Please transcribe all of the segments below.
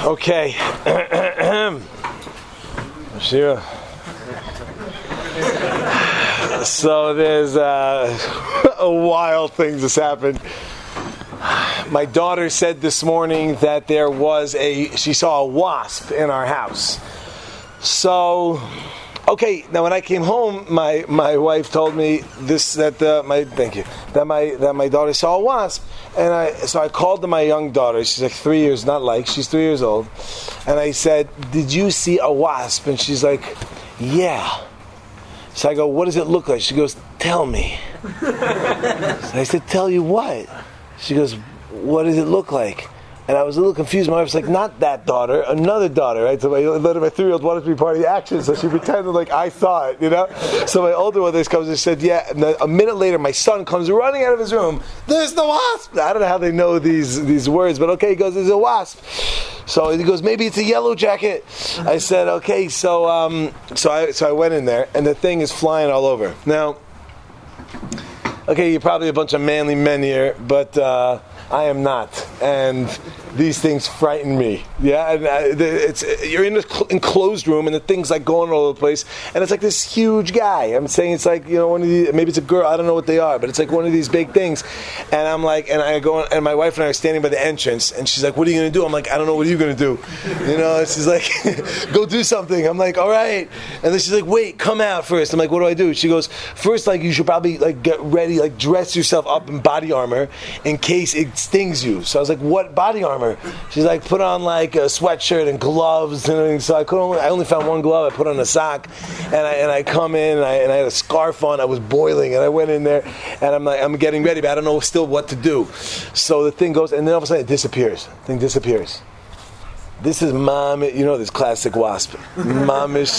Okay. Sure. So there's a wild thing just happened. My daughter said this morning that she saw a wasp in our house. So, okay, now when I came home, my wife told me that my daughter saw a wasp, and so I called to my young daughter. She's like 3 years, she's 3 years old, and I said, "Did you see a wasp?" And she's like, "Yeah." So I go, "What does it look like?" She goes, "Tell me." So I said, "Tell you what?" She goes, "What does it look like?" And I was a little confused. My wife was like, "Not that daughter, another daughter," right? So my 3-year-old wanted to be part of the action, so she pretended like I saw it, So my older one comes and said, "Yeah." And then a minute later, my son comes running out of his room. "There's the wasp!" I don't know how they know these words, but okay, he goes, "There's a wasp." So he goes, "Maybe it's a yellow jacket." I said, "Okay." So I went in there, and the thing is flying all over. Now, okay, you're probably a bunch of manly men here, but I am not, and these things frighten me. Yeah, and you're in an enclosed room, and the thing's like going all over the place, and it's like this huge guy. I'm saying it's like one of these. Maybe it's a girl. I don't know what they are, but it's like one of these big things. And I'm like, and I go, and my wife and I are standing by the entrance, and she's like, "What are you going to do?" I'm like, "I don't know. What are you going to do?" And she's like, "Go do something." I'm like, "All right." And then she's like, "Wait, come out first." I'm like, "What do I do?" She goes, "First, you should probably get ready, dress yourself up in body armor in case it stings you." So I was like, "What body armor?" She's like, "Put on a sweatshirt and gloves." And so I only found one glove. I put on a sock, and I come in and I had a scarf on. I was boiling, and I went in there, and I'm like, I'm getting ready, but I don't know still what to do. So the thing goes, and then all of a sudden it disappears. The thing disappears. This is this classic wasp. Mamish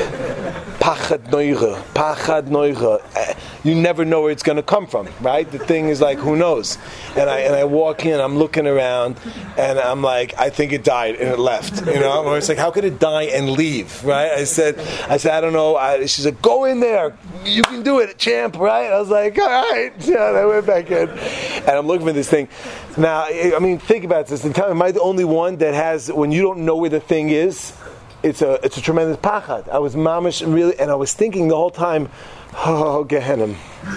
pachad noicha. Pachad noicha. You never know where it's going to come from, right? The thing is like, who knows? And I walk in, I'm looking around, and I'm like, I think it died and it left. It's like, how could it die and leave, right? I said, I don't know. She's like, "Go in there. You can do it, champ," right? I was like, "All right." Yeah, and I went back in, and I'm looking for this thing. Now, I mean, think about this. Am I the only one that has, when you don't know where the thing is, it's a tremendous pachad. I was mamish really, and I was thinking the whole time, "Oh, Gehenna.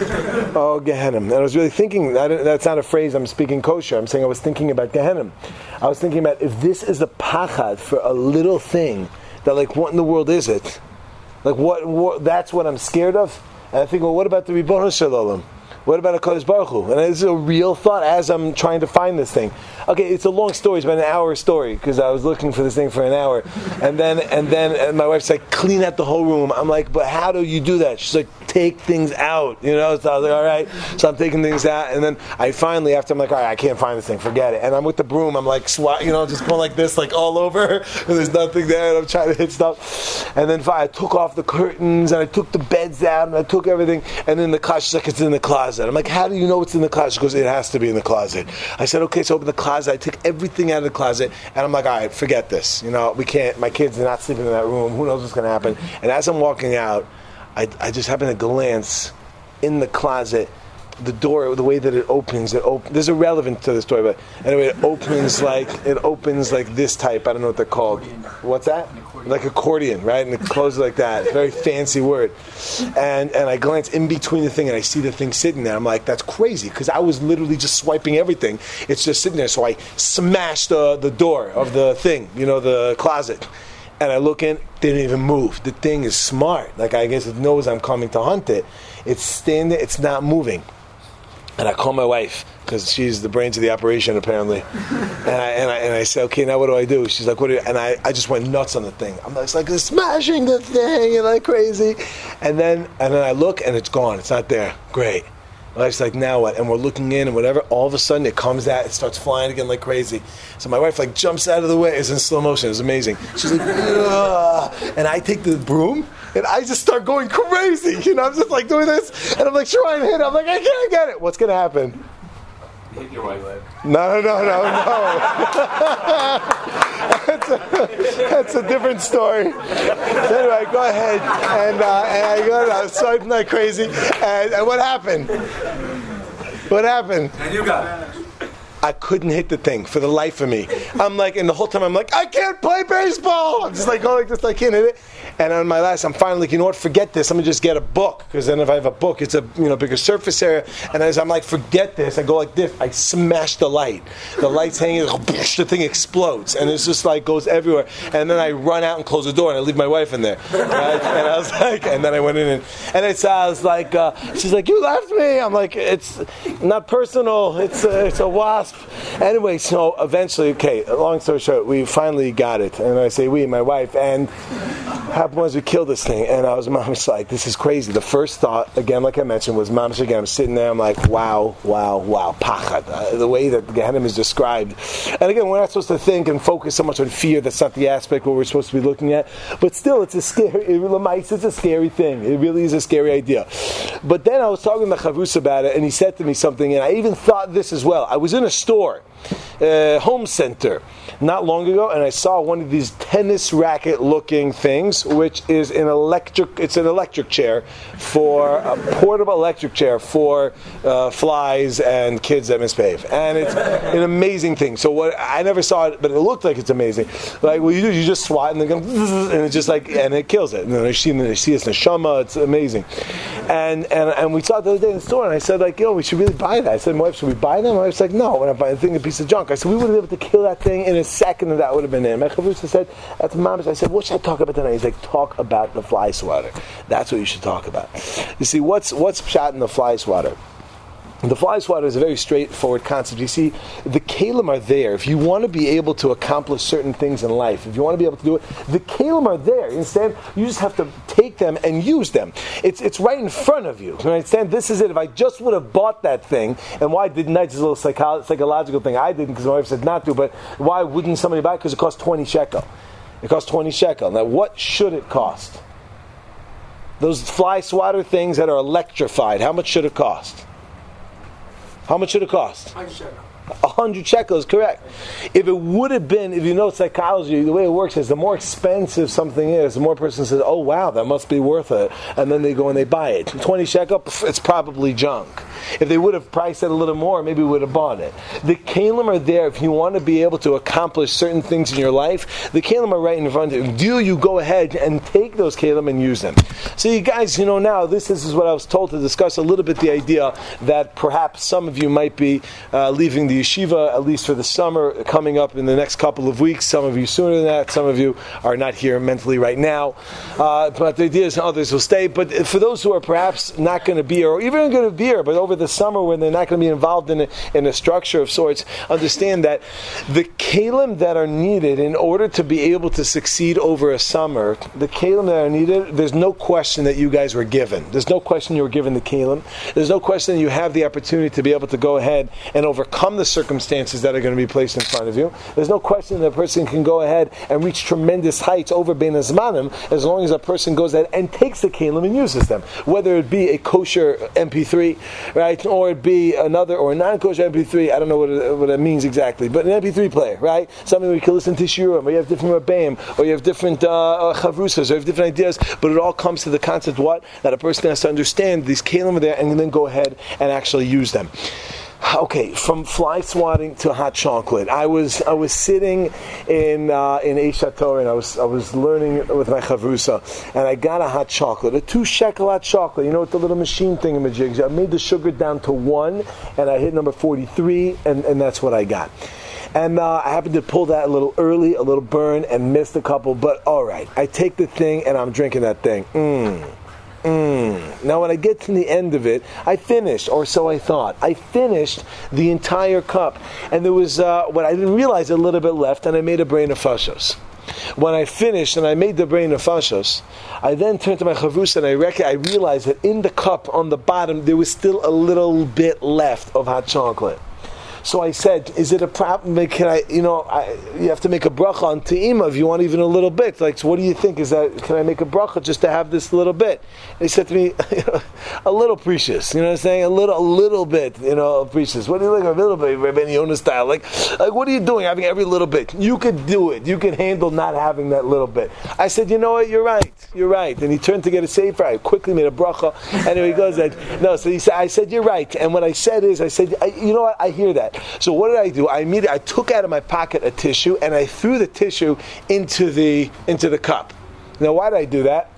Oh, Gehenna." And I was really thinking, that's not a phrase I'm speaking kosher. I'm saying I was thinking about Gehenna. I was thinking about, if this is a pachad for a little thing, that what in the world is it? What that's what I'm scared of? And I think, well, what about the Ribono Shel Olam? What about HaKadosh Baruch Hu? And this is a real thought as I'm trying to find this thing. Okay, it's a long story. It's about an hour story, because I was looking for this thing for an hour. And then my wife's like, "Clean out the whole room." I'm like, "But how do you do that?" She's like, "Take things out." So I was like, "All right." So I'm taking things out. And then I finally, after I'm like, "All right, I can't find this thing. Forget it." And I'm with the broom. I'm like, just going like this, all over. And there's nothing there. And I'm trying to hit stuff. And then I took off the curtains, and I took the beds out, and I took everything. And then the closet, she's like, "It's in the closet." I'm like, "How do you know it's in the closet?" She goes, "It has to be in the closet." I said, "Okay." So I opened the closet. I took everything out of the closet, and I'm like, "All right, forget this. We can't. My kids are not sleeping in that room. Who knows what's going to happen?" And as I'm walking out, I just happen to glance in the closet. The door, the way that it opens, there's a relevance to the story, but anyway, it opens like this type. I don't know what they're called. What's that? Like accordion, right? And it closes like that. Very fancy word. And I glance in between the thing, and I see the thing sitting there. I'm like, that's crazy, because I was literally just swiping everything. It's just sitting there. So I smashed the door of the thing, the closet. And I look in, didn't even move. The thing is smart. I guess it knows I'm coming to hunt it. It's standing there, it's not moving. And I call my wife, because she's the brains of the operation, apparently. And I say, "Okay, now what do I do?" She's like, "What do you?" And I just went nuts on the thing. I'm like smashing the thing, like crazy. And then I look, and it's gone. It's not there. Great. My wife's like, "Now what?" And we're looking in, and whatever. All of a sudden, it comes out. It starts flying again like crazy. So my wife jumps out of the way. It's in slow motion. It's amazing. She's like, "Ugh." And I take the broom, and I just start going crazy. I'm just doing this, and I'm trying to hit it. I'm like, I can't get it. What's going to happen? Hit your wife. No. That's a different story. So anyway, go ahead, and I go, and I was swiping like crazy, and what happened? What happened? And you got it. I couldn't hit the thing for the life of me. I'm like, and the whole time I'm like, I can't play baseball. I'm just like going like this, I can't hit it. And on my last, I'm finally like, you know what? Forget this. I'm gonna just get a book, because then if I have a book, it's a bigger surface area. And as I'm like, forget this. I go like this. I smash the light. The light's hanging. The thing explodes, and it's just like goes everywhere. And then I run out and close the door, and I leave my wife in there. Right? And I was like, and then I went in, and I was like, she's like, you left me. I'm like, it's not personal. It's a wasp. Anyway, so eventually, okay. Long story short, we finally got it, and I say we, my wife, and happened was we killed this thing, and mom's like, this is crazy. The first thought, again, like I mentioned, was mom's again. I'm sitting there, I'm like, wow, pachad. The way that Gehenim is described, and again, we're not supposed to think and focus so much on fear. That's not the aspect what we're supposed to be looking at. But still, it's a scary thing. It really is a scary idea. But then I was talking to Chavus about it, and he said to me something, and I even thought this as well. I was in a store, home center, not long ago, and I saw one of these tennis racket looking things, which is an electric chair, for a portable electric chair for flies and kids that misbehave. And it's an amazing thing. So I never saw it, but it looked like it's amazing. Like what you do, you just swat and they go, and it's just like, and it kills it. And then I see it's neshama, it's amazing. And we saw it the other day in the store, and I said, like, we should really buy that. I said, my wife, should we buy them? My wife's like, no, we're not buying the thing, a piece of junk. I said, we would have been able to kill that thing in a second, and that would have been it. My chavrusa said, that's mama's. I said, what should I talk about tonight? He's like, talk about the fly swatter. That's what you should talk about. You see, what's pshat in the fly swatter? The fly swatter is a very straightforward concept. You see, the kalim are there. If you want to be able to accomplish certain things in life, if you want to be able to do it, the kalim are there. You understand? You just have to take them and use them. It's right in front of you. You understand? This is it. If I just would have bought that thing, and why didn't I? It's a little psychological thing. I didn't because my wife said not to, but why wouldn't somebody buy it? Because it costs 20 shekel. It costs 20 shekel. Now, what should it cost? Those fly swatter things that are electrified, how much should it cost? How much should it cost? 100 shekels, correct. If it would have been, if you know psychology, the way it works is the more expensive something is, the more person says, oh wow, that must be worth it. And then they go and they buy it. 20 shekel, it's probably junk. If they would have priced it a little more, maybe we would have bought it. The kalim are there if you want to be able to accomplish certain things in your life. The kalim are right in front of you. Do you go ahead and take those kalim and use them? So you guys, now this is what I was told to discuss a little bit, the idea that perhaps some of you might be leaving the yeshiva, at least for the summer, coming up in the next couple of weeks. Some of you sooner than that. Some of you are not here mentally right now. But the idea is others will stay. But for those who are perhaps not going to be here, or even going to be here, but over the summer when they're not going to be involved in a structure of sorts, understand that the kalim that are needed in order to be able to succeed over a summer, the kalim that are needed, there's no question that you guys were given. There's no question you were given the kalim. There's no question that you have the opportunity to be able to go ahead and overcome the circumstances that are going to be placed in front of you. There's no question that a person can go ahead and reach tremendous heights over Bein Hazmanim as long as a person goes ahead and takes the kalim and uses them. Whether it be a kosher MP3, right, or it be another or a non-kosher MP3, I don't know what it means exactly, but an MP3 player, right? Something where you can listen to shiurim, or you have different rabbeim, or you have different chavrusas, or you have different ideas, but it all comes to the concept that a person has to understand these kalim are there and then go ahead and actually use them. Okay, from fly swatting to hot chocolate. I was sitting in Eish HaTorah, and I was learning with my chavrusa, and I got a hot chocolate, a 2 shekel hot chocolate. You know, with the little machine thing in majigs. I made the sugar down to 1, and I hit number 43, and that's what I got. And I happened to pull that a little early, a little burn, and missed a couple. But all right, I take the thing, and I'm drinking that thing. Now when I get to the end of it, I finished, or so I thought. I finished the entire cup, and there was what I didn't realize, a little bit left, and I made a brain of fashos. When I finished and I made the brain of fashos, I then turned to my chavrusa and I realized that in the cup on the bottom there was still a little bit left of hot chocolate. So I said, is it a problem? Can I, you have to make a bracha on te'ima if you want even a little bit. Like, so what do you think? Can I make a bracha just to have this little bit? And he said to me, a little precious. You know what I'm saying? A little bit, precious. What do you like? A little bit, Rabbi Yonah style. Like, what are you doing? Having every little bit. You could do it. You could handle not having that little bit. I said, you know what? You're right. And he turned to get a sefer. I quickly made a bracha. Anyway, he goes, no. So he said, I said, you're right. And what I said is, you know what? I hear that. So what did I do? I took out of my pocket a tissue and I threw the tissue into the cup. Now, why did I do that?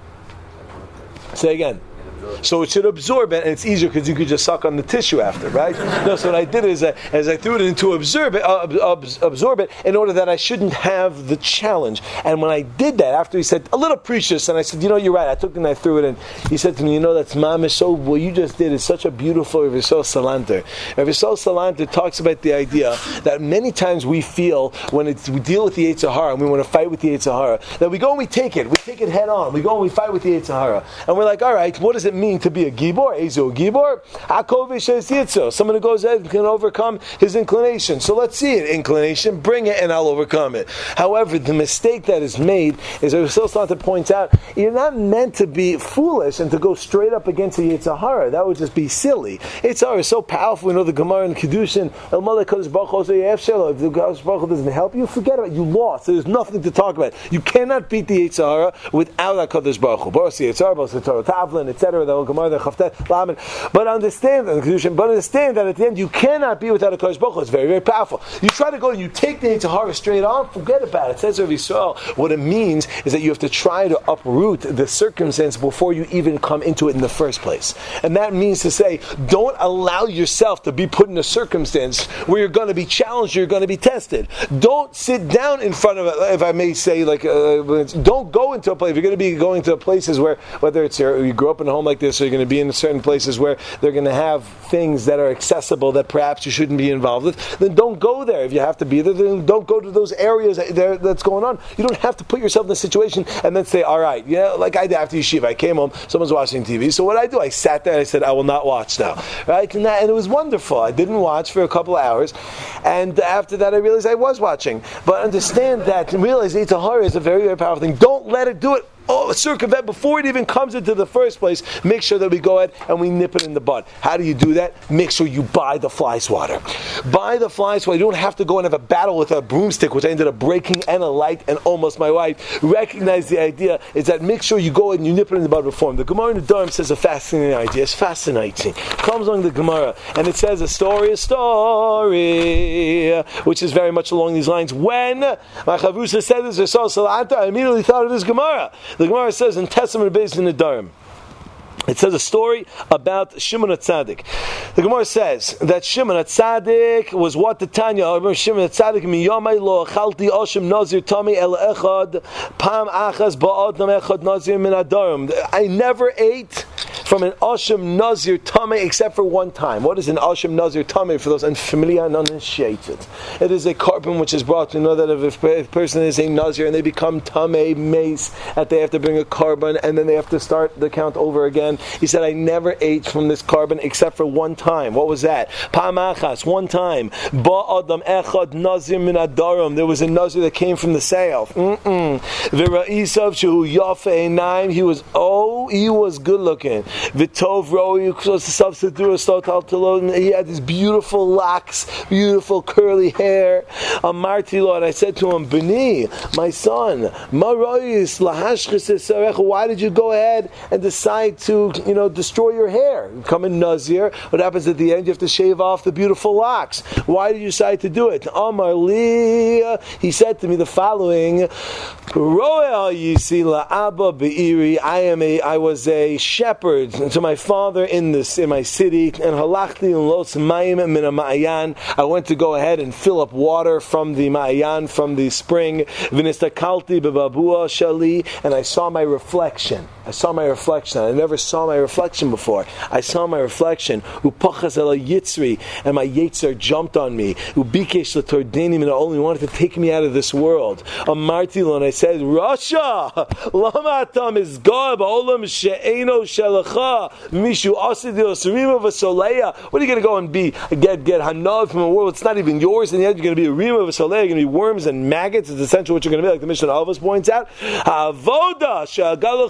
Say again. So it should absorb it, and it's easier because you could just suck on the tissue after, right? No, so what I did is, as I threw it in to absorb it, in order that I shouldn't have the challenge. And when I did that, after he said, a little precious, and I said, you're right, I took it and I threw it in. He said to me, that's mamish, so what you just did is such a beautiful Rav Yisrael Salanter. Rav Yisrael Salanter talks about the idea that many times we feel, when we deal with the Yetzer Hara, and we want to fight with the Yetzer Hara, that we go and we take it head on, we go and we fight with the Yetzer Hara. And we're like, all right, what does it mean to be a gibor? Ezo gibor? Hakovish es yitzo. Someone who goes ahead can overcome his inclination. So let's see it. Inclination, bring it and I'll overcome it. However, the mistake that is made is, as Rav Yisrael points out, you're not meant to be foolish and to go straight up against the Yetzer Hara. That would just be silly. Yetzer Hara is so powerful. We know the Gemara and Kedushin. If the Kadosh Baruch Hu doesn't help you, forget about it. You lost. There's nothing to talk about. You cannot beat the Yetzer Hara without a Kadosh Baruch Hu. Boros Yetzer Hara, Boros Torah Tavlin, etc. The whole Gemara, the Chavtet, Lamed. But understand that at the end you cannot be without a Kadosh Baruch Hu. It's very, very powerful. You try to go and you take the Yetzer Hara straight on, forget about it. It says Rav Yisrael, what it means is that you have to try to uproot the circumstance before you even come into it in the first place. And that means to say, don't allow yourself to be put in a circumstance where you're going to be challenged, you're going to be tested. Don't sit down in front of it, if I may say, don't go into a place. If you're going to be going to places where, whether it's you grew up in a home like this, or you're going to be in certain places where they're going to have things that are accessible that perhaps you shouldn't be involved with, then don't go there. If you have to be there, then don't go to those areas that's going on. You don't have to put yourself in a situation and then say, all right, like I did after yeshiva. I came home, someone's watching TV. So what I do? I sat there and I said, I will not watch now. Right? And it was wonderful. I didn't watch for a couple of hours. And after that, I realized I was watching. But understand that and realize Yetzer Hara is a very, very powerful thing. Don't let it do it. Circumvent before it even comes into the first place. Make sure that we go ahead and we nip it in the bud. How do you do that? Make sure you buy the fly swatter. Buy the fly swatter. You don't have to go and have a battle with a broomstick, which I ended up breaking, and a light, and almost my wife. Recognize the idea is that make sure you go ahead and you nip it in the bud before him. The Gemara in the Durham says a fascinating idea. It's fascinating. Comes along the Gemara and it says a story, which is very much along these lines. When my Chavrusa said this, I immediately thought of this Gemara. The Gemara says in Testament based in the Durham. It says a story about Shimon HaTzadik. The Gemara says that Shimon HaTzadik was what the Tanya. I remember Shimon HaTzadik miyomai lo achalti oshim nazir tami el echad pam achas ba'ad nam echad nazir min adarim. I never ate from an Oshim Nazir Tameh except for one time. What is an Oshim Nazir Tameh for those unfamiliar and uninitiated? It is a carbon which is brought to know that if a person is a Nazir and they become Tameh Mace, that they have to bring a carbon and then they have to start the count over again. He said, I never ate from this carbon except for one time. What was that? Pa'amachas, one time. Ba'adam echad Nazir min adarim. There was a Nazir that came from the south. V'ra'isav shehu yafe einaim. He was good looking. V'tov roi, he had these beautiful locks, beautiful curly hair. Amarti lo, and I said to him, B'ni, my son, why did you go ahead and decide to, destroy your hair? Come in Nazir, what happens at the end? You have to shave off the beautiful locks. Why did you decide to do it? Amar li, he said to me the following, I was a shepherd to my father in my city, and halachti los mayim min ma'ayan. I went to go ahead and fill up water from the ma'ayan, from the spring. V'nistakalti b'babua shali, and I saw my reflection. I never saw my reflection before. I saw my reflection. Upachas el yitzri, and my yetzer jumped on me. Ubikesh l'tordeni, and only wanted to take me out of this world. Amarti lo, and I said, Rasha, lama atam is God ba'olam she'eno shelacha mishu asidio surima v'soleya. What are you going to go and get hanav from a world it's not even yours, and yet you're going to be a rima v'soleya, you're going to be worms and maggots. It's essentially what you're going to be, like the Mishnah Avos points out. Havoda she'agalacha l'shan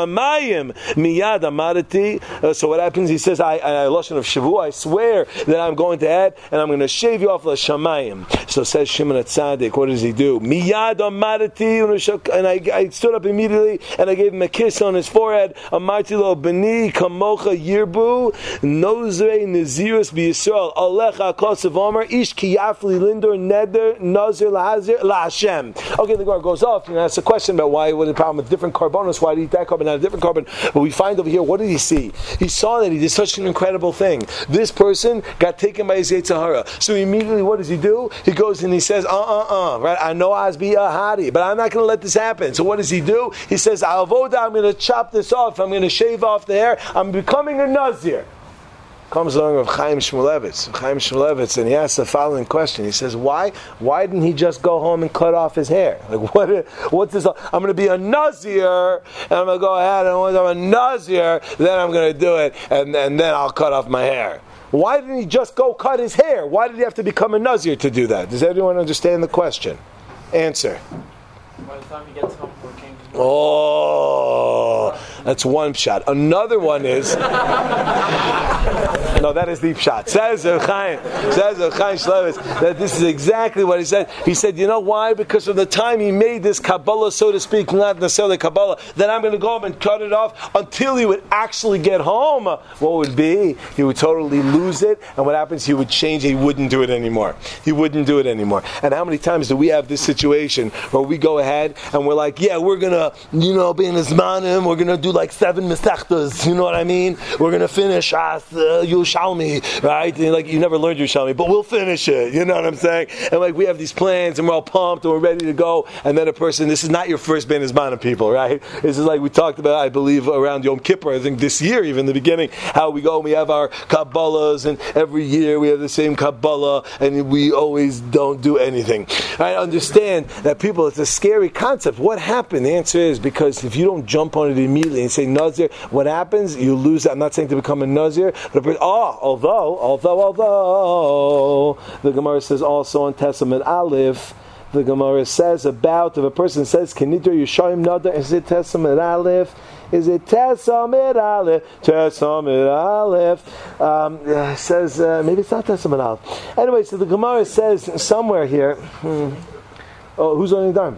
Shamayim miyad amarati. So what happens? He says, I lashon of shavu. I swear that I'm going to add, and I'm going to shave you off the Shamayim. So says Shimon HaTzadik. What does he do? Miyad amarati, and I stood up immediately, and I gave him a kiss on his forehead. Amarti lo b'ni kamocha yirbu nozrei nazirus b'Yisrael alecha kosav omer ish kiyafli lindor neder nazir lahazir laHashem. Okay, the Gemara goes off and asks a question about why, what the problem with different carbonos, why did he eat that carbon, not a different carbon? But we find over here, what did he see? He saw that he did such an incredible thing. This person got taken by his Yetzer Hara. So immediately, what does he do? He goes and he says, right? I know Azbi Ahadi, but I'm not going to let this happen. So what does he do? He says, Avoda, I'm going to chop this off. I'm going to shave off the hair. I'm becoming a Nazir. Comes along with Chaim Shmulevitz, and he asks the following question. He says, why didn't he just go home and cut off his hair? Like, what's this? I'm going to be a Nazir, and I'm going to go ahead, and once I'm a Nazir, then I'm going to do it, and then I'll cut off my hair. Why didn't he just go cut his hair? Why did he have to become a Nazir to do that? Does everyone understand the question? Answer. By the time he gets home from working. Oh, that's one shot. Another one is no, that is deep shot. Says Chaim Shmulevitz that this is exactly what he said. He said, you know why? Because from the time he made this Kabbalah, so to speak, not necessarily Kabbalah, then I'm going to go home and cut it off until he would actually get home. What would be? He would totally lose it, and what happens? He would change. He wouldn't do it anymore. And how many times do we have this situation where we go ahead and we're like, yeah, we're gonna, be in Zmanim, we're gonna do like 7 Masechtas, you know what I mean? We're gonna finish Yerushalmi, right? And like, you never learned Yerushalmi, but we'll finish it, you know what I'm saying? And like, we have these plans and we're all pumped and we're ready to go, and then a person, this is not your first Ben Zmanim people, right? This is like we talked about, I believe, around Yom Kippur, I think this year, even the beginning, how we go and we have our Kabbalahs, and every year we have the same Kabbalah, and we always don't do anything. I understand that people, it's a scary concept. What happened? The answer is because if you don't jump on it immediately and say Nazir, what happens? You lose. I'm not saying to become a Nazir, but although the Gemara says also on Testament Aleph, the Gemara says about if a person says Kenidra Yishayim Nadar, is it Testament Aleph? Is it Testament Aleph? Testament Aleph. Says maybe it's not Testament Aleph. Anyway, so the Gemara says somewhere here. Oh, who's on the dime?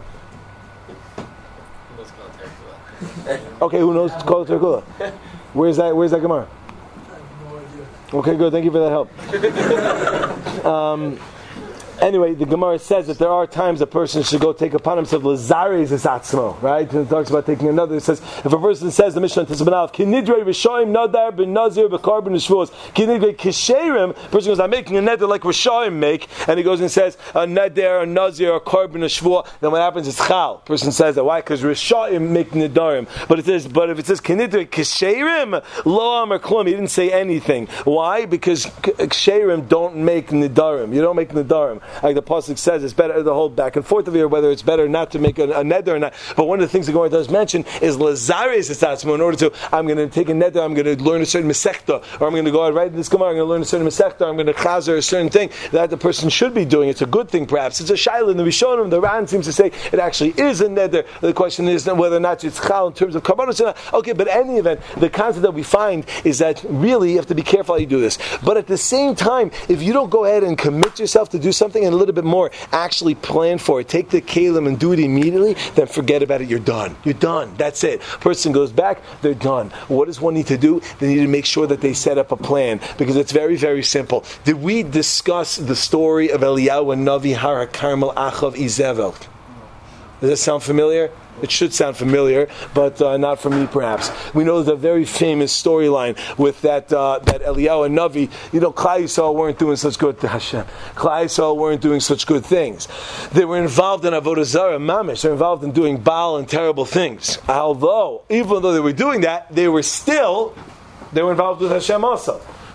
Okay, who knows Kol Terkula? Where's that Gemara? Okay, good. Thank you for that help. Anyway, the Gemara says that there are times a person should go take upon himself Lazares Esatzmo, right? And it talks about taking another. It says, if a person says the Mishnah Testament Aleph, Kinidrei Rishoim Nadar Ben Nazir B'Karban Shvuos, Kinidrei Kisherim, person goes, I'm making a neder like Rishoim make, and he goes and says, a neder, a Nazir, a Karban, a Shvuah, then what happens is Chal. Person says that. Why? Because Rishoim make nedarim. But if it says Kinidrei Kisherim, Lo Amar Klum, he didn't say anything. Why? Because Kisherim don't make nedarim. You don't make nedarim. Like the pasuk says, it's better the whole back and forth of here, whether it's better not to make a neder or not. But one of the things the Gemara does mention is lazares esatzmo. In order to, I'm going to take a neder, I'm going to learn a certain mesechta, or I'm going to go out right in this Gemara, I'm going to learn a certain mesechta, I'm going to chazer a certain thing that the person should be doing. It's a good thing, perhaps. It's a shaila in the Rishonim. The Ran seems to say it actually is a neder. The question is whether or not it's chal in terms of karbanos or not. Okay, but in any event, the concept that we find is that really you have to be careful how you do this. But at the same time, if you don't go ahead and commit yourself to do something and a little bit more, actually plan for it, take the kalim and do it immediately, then forget about it, you're done. You're done. That's it. Person goes back, they're done. What does one need to do? They need to make sure that they set up a plan, because it's very, very simple. Did we discuss the story of Eliyahu and Navi Har HaKarmel Achav Izevel? Does that sound familiar? It should sound familiar, but not for me, perhaps. We know the very famous storyline with that Eliyahu and Navi. Klal Yisrael weren't doing such good Klal Yisrael weren't doing such good things. They were involved in Avodah Zarah, Mamish. They're involved in doing Baal and terrible things. Even though they were doing that, they were involved with Hashem also.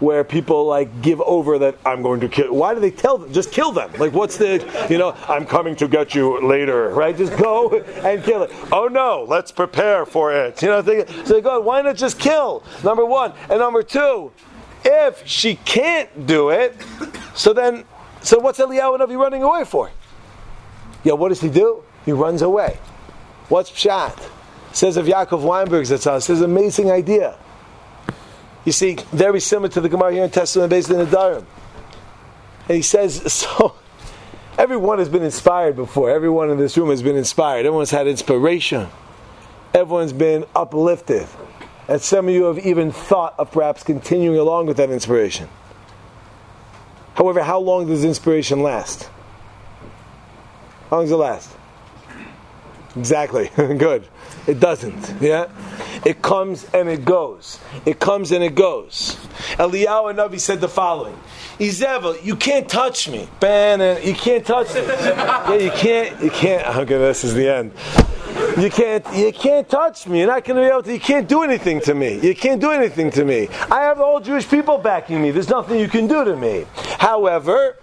where people like give over that I'm going to kill. Why do they tell them? Just kill them. Like what's the, I'm coming to get you later, right? Just go and kill it. Oh no, let's prepare for it. So they go, why not just kill? Number one. And number two, if she can't do it, so what's Eliyahu Navi running away for? Yeah, what does he do? He runs away. What's Pshat? Says of Yaakov Weinberg, says an amazing idea. You see, very similar to the Gemara here in Testament based in Nedarim. And he says, so everyone has been inspired before. Everyone in this room has been inspired. Everyone's had inspiration. Everyone's been uplifted. And some of you have even thought of perhaps continuing along with that inspiration. However, how long does inspiration last? How long does it last? Exactly. Good. It doesn't. Yeah? It comes and it goes. It comes and it goes. Eliyahu Navi said the following. Izevel, you can't touch me. You can't touch me. Yeah, you can't. Okay, this is the end. You can't touch me. You're not going to be able to. You can't do anything to me. You can't do anything to me. I have the whole Jewish people backing me. There's nothing you can do to me. However,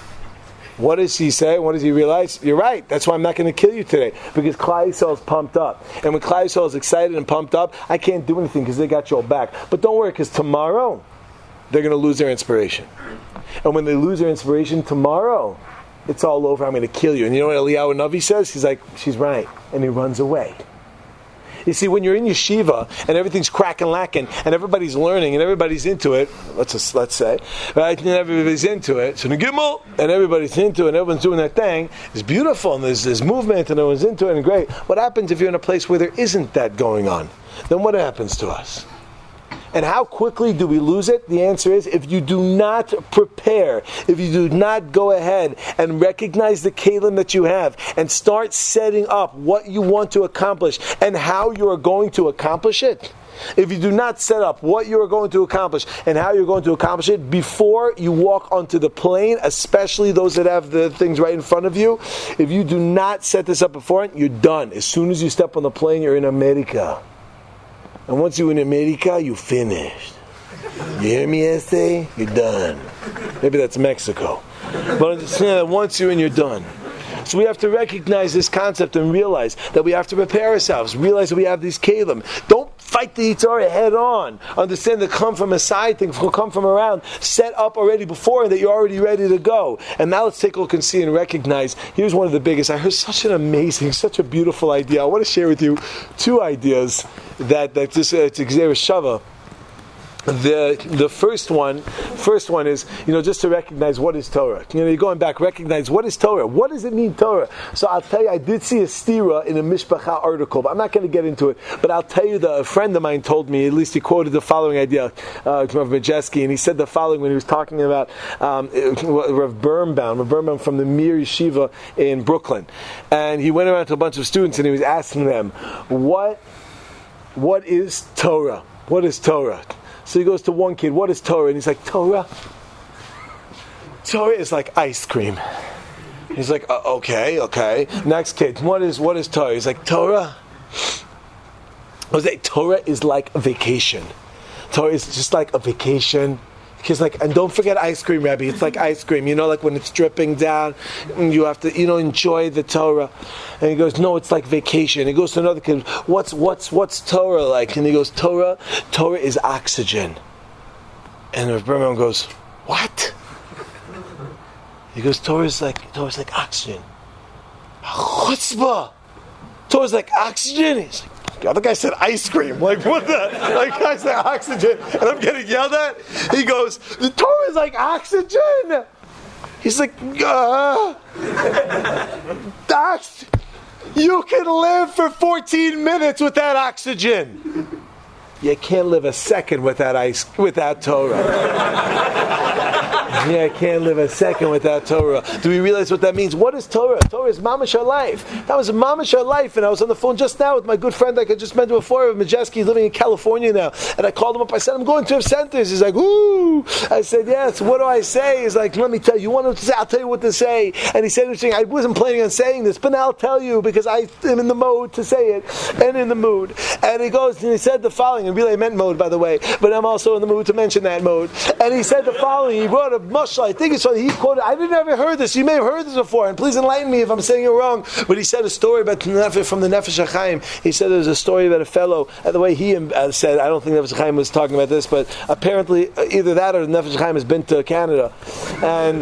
what does he say? What does he realize? You're right. That's why I'm not going to kill you today. Because Klal Yisrael is pumped up. And when Klal Yisrael is excited and pumped up, I can't do anything because they got your back. But don't worry, because tomorrow, they're going to lose their inspiration. And when they lose their inspiration tomorrow, it's all over. I'm going to kill you. And you know what Eliyahu Navi says? He's like, she's right. And he runs away. You see, when you're in yeshiva and everything's crack-and-lacking and everybody's learning and everybody's into it, let's say, right? And everybody's into it. So the Gimel and everybody's into it and everyone's doing their thing. It's beautiful and there's movement and everyone's into it and great. What happens if you're in a place where there isn't that going on? Then what happens to us? And how quickly do we lose it? The answer is, if you do not prepare, if you do not go ahead and recognize the kalim that you have and start setting up what you want to accomplish and how you are going to accomplish it, if you do not set up what you are going to accomplish and how you're going to accomplish it before you walk onto the plane, especially those that have the things right in front of you, if you do not set this up beforehand, you're done. As soon as you step on the plane, you're in America. And once you're in America, you finished. You hear me, Estee? You're done. Maybe that's Mexico. But understand that once you're in, you're done. So we have to recognize this concept and realize that we have to prepare ourselves. Realize that we have these kalim. Don't fight the Yitzhak head on. Understand that come from a side thing, come from around. Set up already before that you're already ready to go. And now let's take a look and see and recognize. Here's one of the biggest. I heard such an amazing, such a beautiful idea. I want to share with you two ideas that just it's Xer Shava. The first one is, just to recognize what is Torah. You're going back, recognize what is Torah. What does it mean, Torah? So I'll tell you, I did see a stira in a Mishpacha article, but I'm not going to get into it. But I'll tell you that a friend of mine told me, at least he quoted the following idea of Majeski, and he said the following when he was talking about Rav Birnbaum from the Mir Yeshiva in Brooklyn. And he went around to a bunch of students and he was asking them, what is Torah? What is Torah? So he goes to one kid, what is Torah? And he's like, Torah is like ice cream. He's like, okay. Next kid, what is Torah? He's like, Torah is like a vacation. Torah is just like a vacation. He's like, and don't forget ice cream, Rebbe. It's like ice cream, like when it's dripping down, and you have to, enjoy the Torah. And he goes, no, it's like vacation. He goes to another kid, what's Torah like? And he goes, Torah is oxygen. And the Birnbaum goes, what? He goes, Torah's like oxygen. Chutzpah! Torah's like oxygen. He's like, the other guy said ice cream. Like, what the? Like, I said oxygen, and I'm getting yelled at. He goes, the Torah is like oxygen. He's like, you can live for 14 minutes without oxygen. You can't live a second without Torah. Yeah, I can't live a second without Torah. Do we realize what that means? What is Torah? Torah is mamash our life. That was mamash our life, and I was on the phone just now with my good friend like I just mentioned before, Majeski. He's living in California now, and I called him up. I said, I'm going to have centers. He's like, ooh. I said, yes. What do I say? He's like, let me tell you. You want him to say? I'll tell you what to say. And he said, I wasn't planning on saying this, but now I'll tell you because I am in the mode to say it and in the mood. And he goes, and he said the following, and really I meant mode, by the way, but I'm also in the mood to mention that mode. And he said the following. He brought a mushal. I think it's funny. He quoted. I didn't ever heard this. You may have heard this before, and please enlighten me if I'm saying it wrong. But he said a story about from the Nefesh HaChaim. He said there was a story about a fellow. The way he said, I don't think Nefesh HaChaim was talking about this, but apparently either that or Nefesh HaChaim has been to Canada, and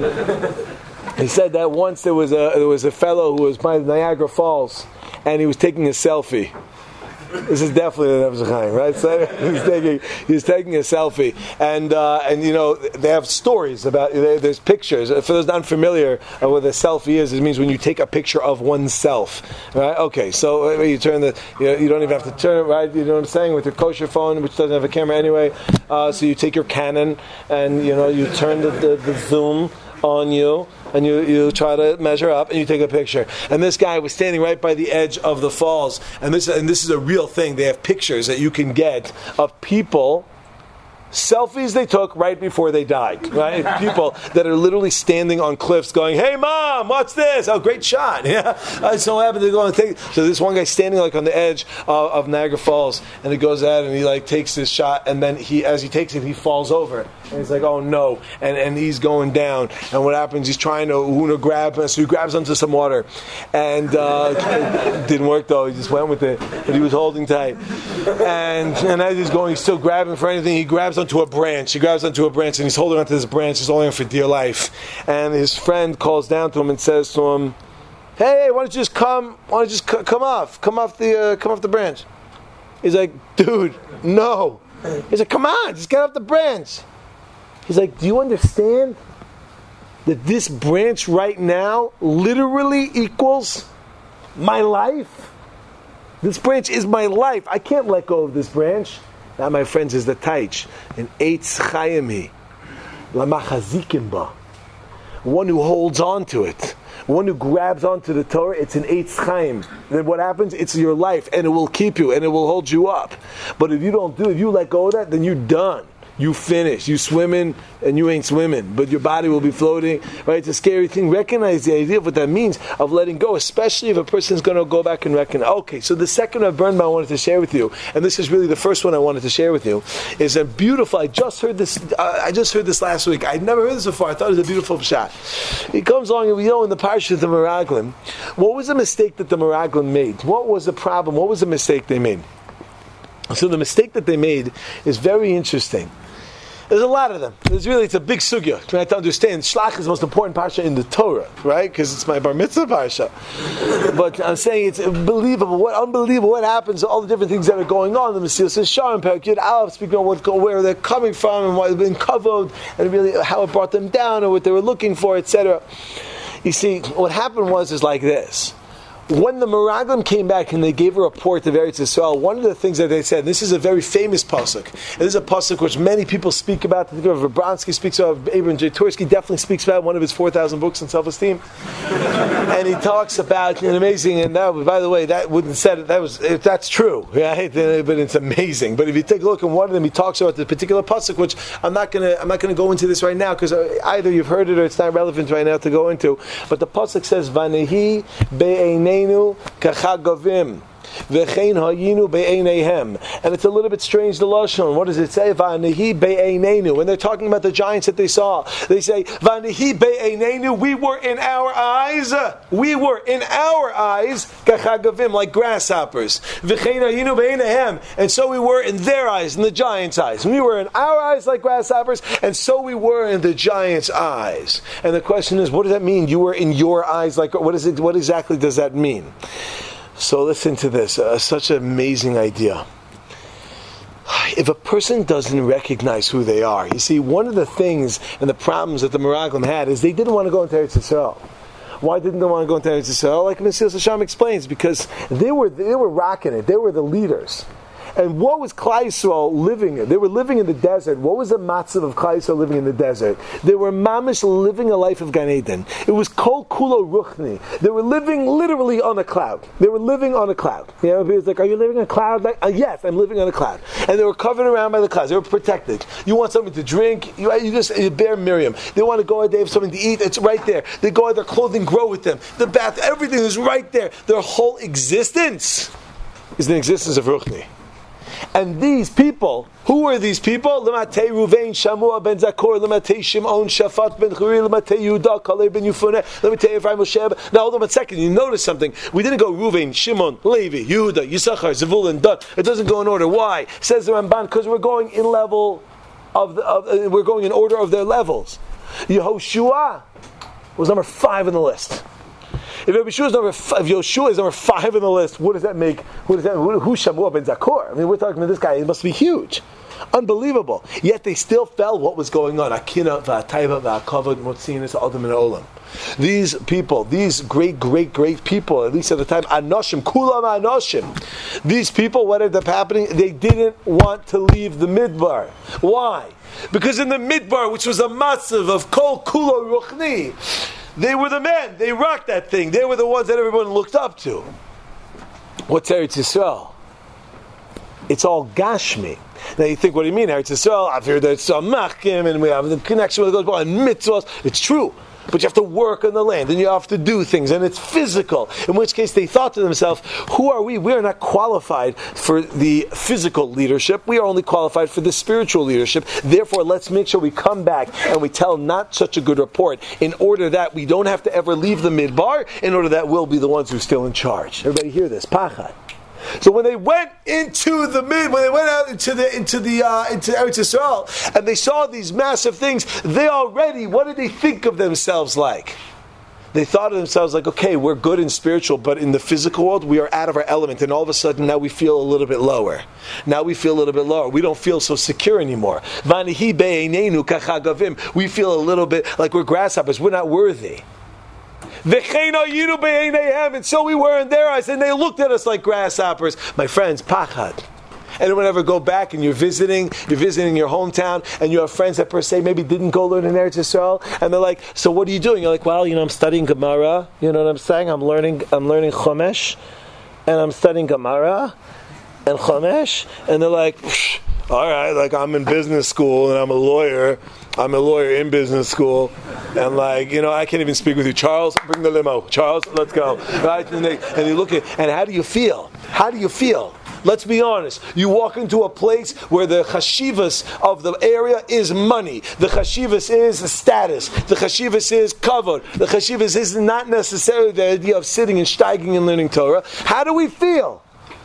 he said that once there was a fellow who was by Niagara Falls, and he was taking a selfie. This is definitely the Nefesh HaChaim, right? So he was taking a selfie, and you know they have stories about. There's pictures. For those not familiar with a selfie is, it means when you take a picture of oneself, right? Okay, so you turn you don't even have to turn it, right? You know what I'm saying, with your kosher phone, which doesn't have a camera anyway. So you take your Canon, and you turn the zoom on you, and you try to measure up, and you take a picture. And this guy was standing right by the edge of the falls, and this is a real thing. They have pictures that you can get of people. Selfies they took right before they died, right? People that are literally standing on cliffs going, hey mom, what's this? Oh, great shot. Yeah. So what happened to go and take. So this one guy standing like on the edge of Niagara Falls, and he goes out and he like takes this shot, and then as he takes it, he falls over. And he's like, oh no. And he's going down. And what happens, he's trying to grab, so he grabs onto some water. And it didn't work though, he just went with it. But he was holding tight. And as he's going, he's still grabbing for anything. He grabs onto a branch. He grabs onto a branch, and he's holding onto this branch. He's holding on for dear life. And his friend calls down to him and says to him, hey, why don't you just come off the branch? He's like, dude, no. He's like, come on, just get off the branch. He's like, do you understand that this branch right now literally equals my life? This branch is my life. I can't let go of this branch. That, my friends, is the taich. An eitz chayim lamachazikim ba. One who holds on to it. One who grabs onto the Torah, it's an eitz chayim. Then what happens? It's your life, and it will keep you, and it will hold you up. But if you let go of that, then you're done. You finish. You swimming, and you ain't swimming, but your body will be floating. Right? It's a scary thing. Recognize the idea of what that means of letting go, especially if a person's going to go back and recognize. Okay, so the second of Burned I wanted to share with you, and this is really the first one I wanted to share with you, is a beautiful. I just heard this last week. I'd never heard this before. I thought it was a beautiful shot. He comes along, and we know in the parsha of the Meraglim, what was the mistake that the Meraglim made? What was the problem? What was the mistake they made? So the mistake that they made is very interesting. There's a lot of them. It's a big sugya. Trying to understand, Shlach is the most important parsha in the Torah, right? Because it's my bar mitzvah parsha. But I'm saying it's unbelievable. What happens? All the different things that are going on. The Messiah says, Shah and Parak Yud Aleph, speaking of where they're coming from and why they've been covered, and really how it brought them down and what they were looking for, etc. You see, what happened is like this. When the Meraglim came back and they gave a report to Eretz Yisrael, one of the things that they said, this is a very famous pasuk. This is a pasuk which many people speak about. I think Vronsky speaks about, Abraham Jatursky definitely speaks about one of his 4,000 books on self-esteem. And he talks about an amazing, and that, by the way, that wouldn't said it. That's true, right? But it's amazing. But if you take a look at one of them, he talks about the particular pasuk, which I'm not gonna go into this right now because either you've heard it or it's not relevant right now to go into. But the pasuk says, "Vanehi be'einei." Kachagavim. And it's a little bit strange, the Lashon. What does it say? When they're talking about the giants that they saw, they say, we were in our eyes, kachagavim, like grasshoppers. And so we were in their eyes, in the giants' eyes. We were in our eyes like grasshoppers, and so we were in the giants' eyes. And the question is, what does that mean? You were in your eyes like, what exactly does that mean? So listen to this, such an amazing idea. If a person doesn't recognize who they are, you see, one of the things and the problems that the Meraglim had is they didn't want to go into Eretz Yisrael. Why didn't they want to go into Eretz Yisrael? Like Mesilas Yesharim explains, because they were rocking it. They were the leaders. And what was Klal Yisrael living in? They were living in the desert. What was the matzav of Klal Yisrael living in the desert? They were mamish living a life of Gan Eden. It was kol kulo ruchni. They were living literally on a cloud. They were living on a cloud. You know, people's like, are you living on a cloud? Like, yes, I'm living on a cloud. And they were covered around by the clouds. They were protected. You want something to drink? You bear Miriam. They want to go out, they have something to eat. It's right there. They go out, their clothing grow with them. The bath, everything is right there. Their whole existence is the existence of Ruchni. And these people, who were these people? L'matei Ruvain, Shamua ben Zakor, L'matei Shimon, Shafat ben Churi, L'matei Yehuda, Kaleb ben Yefuneh, L'matei Ephraim Moshe. Now hold on a second, you notice something. We didn't go Ruvain, Shimon, Levi, Yehuda, Yisachar, Zevulun, Dan. It doesn't go in order. Why? Says the Ramban, because we're going in level we're going in order of their levels. Yehoshua was number 5 on the list. If Yoshua is number 5 on the list, what does that make? Who's Shamua ben Zakor? I mean, we're talking about this guy. He must be huge, unbelievable. Yet they still felt what was going on. Akina va'atayva va'akavod motzinis adam min olam. These people, these great people, at least at the time, anoshim, kulam anoshim. These people, what ended up happening? They didn't want to leave the midbar. Why? Because in the midbar, which was a matzav of kol kulo ruchni, they were the men. They rocked that thing. They were the ones that everyone looked up to. What's Eretz Yisrael? It's all Gashmi. Now you think, what do you mean, Eretz Yisrael? I've heard that it's a machkim, and we have the connection with the and mitzvahs. It's true. But you have to work on the land, and you have to do things, and it's physical. In which case they thought to themselves, who are we? We are not qualified for the physical leadership. We are only qualified for the spiritual leadership. Therefore, let's make sure we come back and we tell not such a good report, in order that we don't have to ever leave the midbar, in order that we'll be the ones who are still in charge. Everybody hear this? Pachad. So when they went into the into Eretz Yisrael, and they saw these massive things, they already, what did they think of themselves like? They thought of themselves like, okay, we're good in spiritual, but in the physical world, we are out of our element, and all of a sudden now we feel a little bit lower. We don't feel so secure anymore. We feel a little bit like we're grasshoppers. We're not worthy. And so we were in their eyes, and they looked at us like grasshoppers. My friends, pachad. And whenever go back and you're visiting your hometown, and you have friends that per se maybe didn't go learn in Eretz Yisrael, and they're like, so what are you doing? You're like, well, I'm studying Gemara. You know what I'm saying? I'm learning Chumash, and I'm studying Gemara and Chumash, and they're like, all right, like I'm in business school and I'm a lawyer in business school, and I can't even speak with you. Charles, bring the limo. Charles, let's go. Right? And you look at, and how do you feel? Let's be honest. You walk into a place where the chashivas of the area is money. The chashivas is status. The chashivas is kavod. The chashivas is not necessarily the idea of sitting and steiging and learning Torah. How do we feel?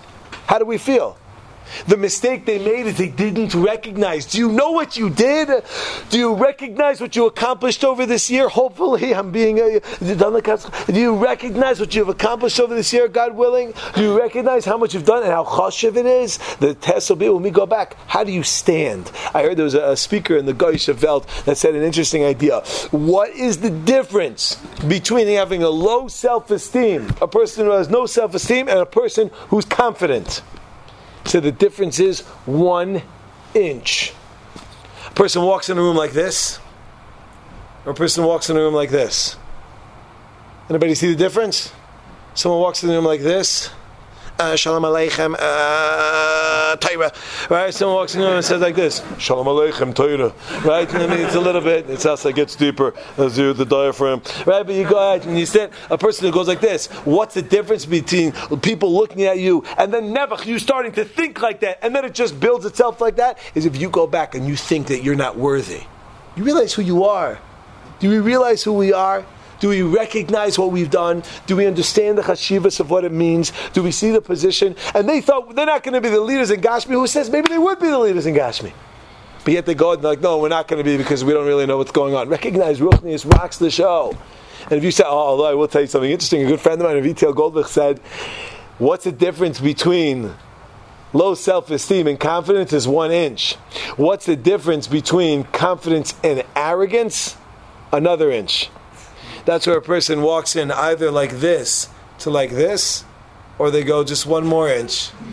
The mistake they made is they didn't recognize. Do you know what you did? Do you recognize what you accomplished over this year? Hopefully, do you recognize what you've accomplished over this year, God willing? Do you recognize how much you've done and how chashiv it is? The test will be when we go back. How do you stand? I heard there was a speaker in the Goyish Welt that said an interesting idea. What is the difference between having a low self-esteem, a person who has no self-esteem, and a person who's confident? So the difference is 1 inch. A person walks in a room like this, or a person walks in a room like this. Anybody see the difference? Someone walks in a room like this. Shalom Aleichem, Torah. Right? Someone walks in the room and says like this, Shalom Aleichem, Torah. Right? And it's a little bit, it's also it gets deeper as you the diaphragm. Right? But you go ahead and you sit, a person who goes like this. What's the difference between people looking at you and then never you starting to think like that, and then it just builds itself like that? Is if you go back and you think that you're not worthy. You realize who you are. Do we realize who we are? Do we recognize what we've done? Do we understand the chashivas of what it means? Do we see the position? And they thought they're not going to be the leaders in Gashmi. Who says maybe they would be the leaders in Gashmi? But yet they go and they're like, no, we're not going to be because we don't really know what's going on. Recognize Ruchnius rocks the show. And if you say, although I will tell you something interesting, a good friend of mine, Vittel Goldberg, said, what's the difference between low self-esteem and confidence is 1 inch. What's the difference between confidence and arrogance? Another inch. That's where a person walks in either like this to like this, or they go just 1 more inch.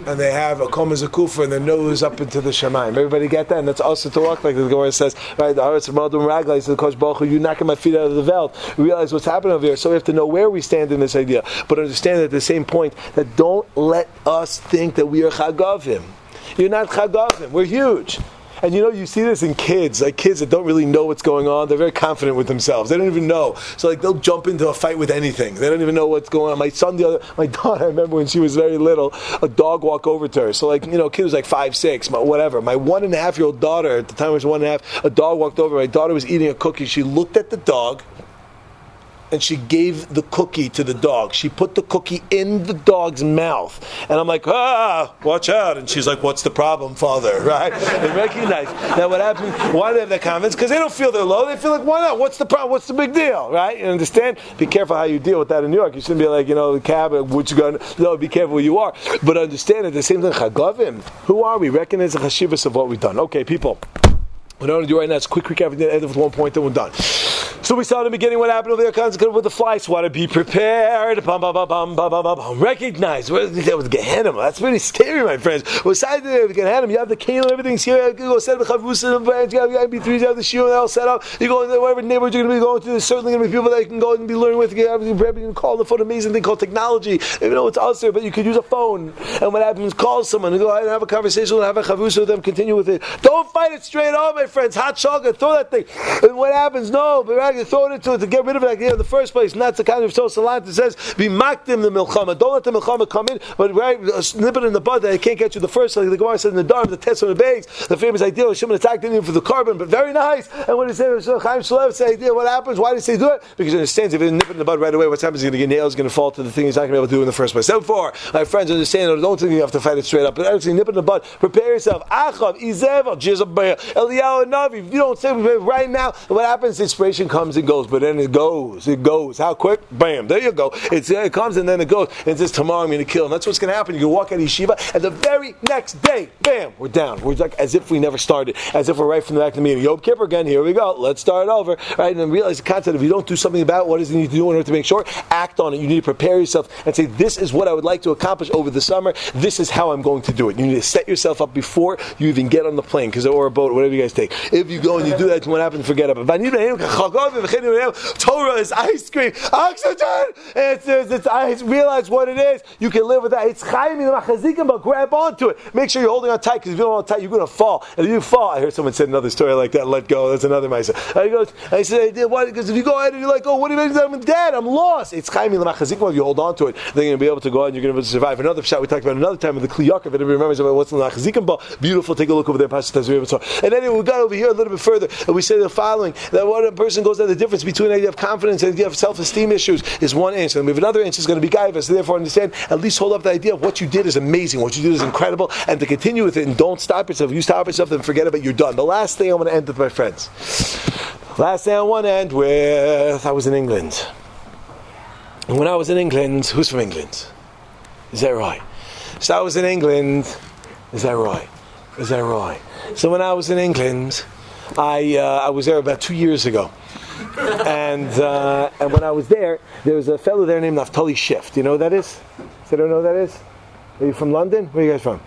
and they have a koma zakufa and their nose up into the Shemaim. Everybody get that? And that's also to walk like the Gemara says, right? The Haaretz Madum Ragla says, "Kosh Baruch Hu, you knocking my feet out of the veld." We realize what's happening over here, so we have to know where we stand in this idea, but understand at the same point that don't let us think that we are Chagavim. You're not Chagavim. We're huge. And you see this in kids, like kids that don't really know what's going on. They're very confident with themselves. They don't even know. So like they'll jump into a fight with anything. They don't even know what's going on. My daughter, I remember when she was very little, a dog walked over to her. So like, kid was like 5, 6, whatever. My 1.5-year-old daughter, at the time I was 1.5, a dog walked over. My daughter was eating a cookie. She looked at the dog, and she gave the cookie to the dog. She put the cookie in the dog's mouth. And I'm like, watch out. And she's like, what's the problem, father? Right? They recognize that what happened. Why do they have that confidence? Because they don't feel they're low. They feel like, why not? What's the problem? What's the big deal? Right? You understand? Be careful how you deal with that in New York. You shouldn't be like, the cab, what you going to... No, be careful where you are. But understand at the same time, Chagavim. Who are we? Recognize the chashivas of what we've done. Okay, people. What I want to do right now is a quick recap. End with one point, then we're done. So we saw in the beginning what happened over there. Consequently with the fly swatter. Be prepared. Recognize. That was Gehenna. That's pretty scary, my friends. Besides the Gehenna, you have the kale and everything's here. You go set up the chavrusa and branch. You have MP3s. You have the shiur and all set up. You go into whatever neighborhood you're going to be going to. There's certainly going to be people that you can go and be learning with. You can call the phone. Amazing thing called technology. Even though it's us there, but you could use a phone. And what happens? Call someone and go ahead and have a conversation and have a chavrusa with them. Continue with it. Don't fight it straight on, my friends. Hot chocolate. Throw that thing. And what happens? No, but you throw it into it to get rid of it in the first place. And that's the kind of salant that says, be makdim the milchama. Don't let the milchama come in, but nip it in the bud that it can't get you the first. Like the Gemara said in the Dharm, the test on the bags, the famous idea of Shimon attacked Indian for the carbon, but very nice. And when he said, Chaim Shalev said, idea, what happens? Why did he do it? Because he understands if he nip it in the bud right away, what's happening is he's going to get nails, going to fall to the thing he's not going to be able to do in the first place. Therefore, my friends understand, don't think you have to fight it straight up, but actually nip it in the bud. Prepare yourself. Achav, Izev, Jezabah, Eliyahu, Navi. If you don't say right now, what happens? Inspiration comes and goes, but then it goes. It goes. How quick? Bam. There you go. It comes and then it goes. And it says, tomorrow I'm going to kill. And that's what's going to happen. You walk out of yeshiva, and the very next day, bam, we're down. We're like as if we never started. As if we're right from the back of the meeting. Yom Kippur again. Here we go. Let's start over. Right? And then realize the concept. If you don't do something about what you need to do in order to make sure, act on it. You need to prepare yourself and say, this is what I would like to accomplish over the summer. This is how I'm going to do it. You need to set yourself up before you even get on the plane, or a boat, whatever you guys take. If you go and you do that, what happens? Forget about it. Torah is ice cream, oxygen. It's ice. Realize what it is. You can live with that. It's chayim machazikim, but grab onto it. Make sure you're holding on tight, because if you don't hold on tight, you're going to fall. And if you fall, I heard someone said another story like that. Let go. That's another myself. I said, why? Because if you go ahead and you're like, what do you mean? I'm dead. I'm lost. It's chayim machazikim. If you hold on to it, then you're going to be able to go out and you're going to be able to survive. Another shot we talked about another time with the Kli Yakar. If anybody remembers about what's in the machazikim ball, beautiful. Take a look over there. And then we got over here a little bit further, and we say the following: that when a person goes down, the difference between the idea of confidence and the idea of self-esteem issues is 1 inch, and we have another inch is going to be gaiva. So therefore, understand, at least hold up the idea of what you did is amazing, what you did is incredible, and to continue with it, and don't stop yourself. If you stop yourself, then forget about it, you're done. The last thing I want to end with, my friends. Last thing I want to end with, I was in England. And when I was in England, who's from England? Is that right? So I was in England. Is that right? Is that right? So when I was in England, I was there about 2 years ago. And when I was there was a fellow there named Naftali Schiff. Do you know who that is? Does anyone know who that is? Are you from London? Where are you guys from?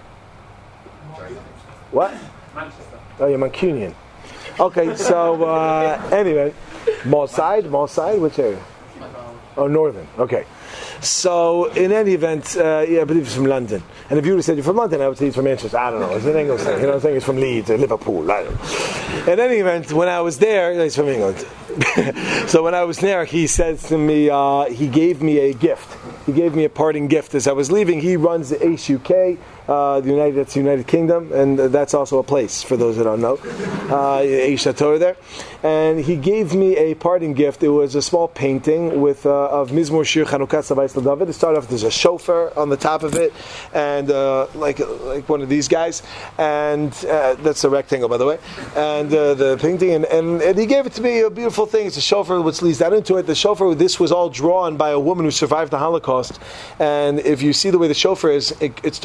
What? Manchester. Oh, you're Mancunian. Okay, so anyway, Mall Side, which area? Oh, Northern. Okay. So, in any event, I believe he's from London. And if you would have said you're from London, I would say he's from Manchester. I don't know. It's an English thing. You know what I'm saying? He's from Leeds or Liverpool. I don't know. In any event, when I was there, he's from England. So when I was there, he says to me, he gave me a gift. He gave me a parting gift as I was leaving. He runs the ACE UK. That's the United Kingdom, and that's also a place for those that don't know. Torah there, and he gave me a parting gift. It was a small painting with of Mizmor Shir Chanukat Savais LaDavid. It started off. There's a shofar on the top of it, and like one of these guys, and that's a rectangle, by the way. And the painting, and he gave it to me. A beautiful thing. It's a shofar which leads that into it. The shofar. This was all drawn by a woman who survived the Holocaust, and if you see the way the shofar is, it starts to go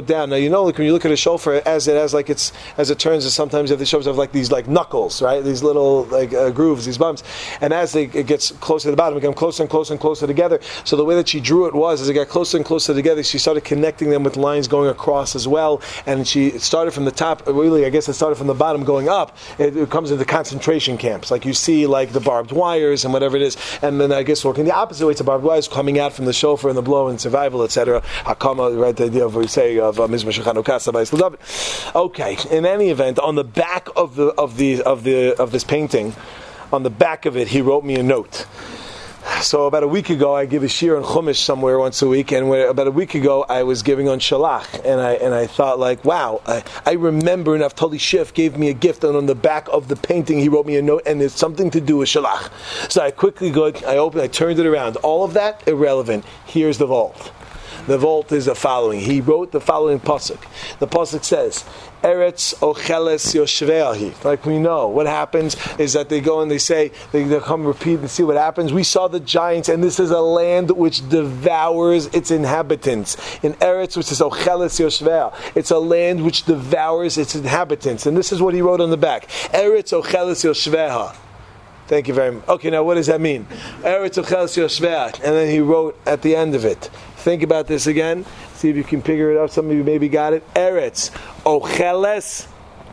down. Now like when you look at a shofar, as it turns, sometimes the shofars have like these like knuckles, right? These little like grooves, these bumps, and as it gets closer to the bottom, it become closer and closer and closer together. So the way that she drew it was, as it got closer and closer together, she started connecting them with lines going across as well, and she started from the top. Really, I guess it started from the bottom going up. It comes into concentration camps, like you see, like the barbed wires and whatever it is, and then I guess working the opposite way to barbed wires coming out from the shofar and the blow and survival, etc. Hakama, right? The idea of what we say of Mizmor Shechanu Kasa by David. Okay. In any event, on the back of this painting, on the back of it, he wrote me a note. So about a week ago, I give a shir on Chumash somewhere once a week, and about a week ago, I was giving on Shalach, and I thought like, wow, I remember Naftali Schiff gave me a gift, and on the back of the painting, he wrote me a note, and it's something to do with Shalach. So I quickly I turned it around. All of that, irrelevant. Here's the vault. The vault is the following. He wrote the following pasuk. The pasuk says, Eretz ocheles yoshveahi. Like we know, what happens is that they go and they say, they come repeat and see what happens. We saw the giants, and this is a land which devours its inhabitants. In Eretz, which is ocheles yoshvea, it's a land which devours its inhabitants. And this is what he wrote on the back. Eretz ocheles yoshveha. Thank you very much. Okay, now what does that mean? Eretz ocheles yoshvea. And then he wrote at the end of it. Think about this again. See if you can figure it out. Some of you maybe got it. Eretz ocheles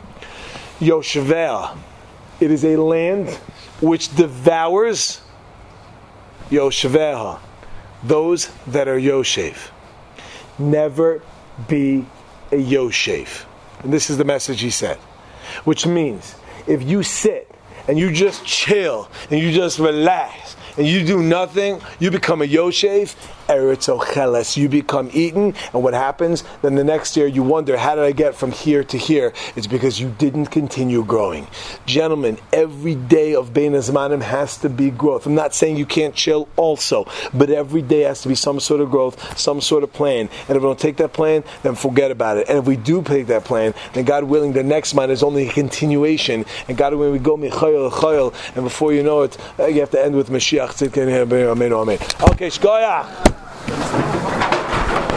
yoshvea. It is a land which devours yoshveha, those that are yoshev. Never be a yoshev. And this is the message he said. Which means, if you sit and you just chill and you just relax and you do nothing, you become a yoshev, Eretz ocheles, you become eaten, and what happens? Then the next year you wonder, how did I get from here to here? It's because you didn't continue growing. Gentlemen, every day of Bein Hazmanim has to be growth. I'm not saying you can't chill also, but every day has to be some sort of growth, some sort of plan. And if we don't take that plan, then forget about it. And if we do take that plan, then God willing, the next month is only a continuation. And God willing, we go michayil l'chayil, and before you know it, you have to end with Mashiach. Okay, shkoyach.